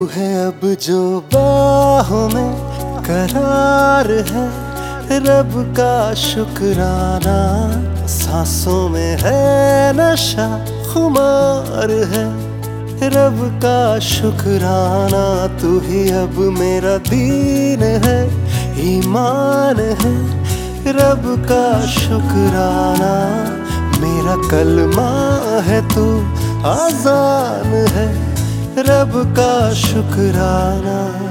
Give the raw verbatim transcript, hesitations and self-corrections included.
तू है अब जो बाहों में करार है, रब का शुक्राना। सांसों में है नशा खुमार है, रब का शुक्राना। तू ही अब मेरा दीन है, ईमान है, रब का शुक्राना। मेरा कलमा है तू आजान है, रब का शुक्राना।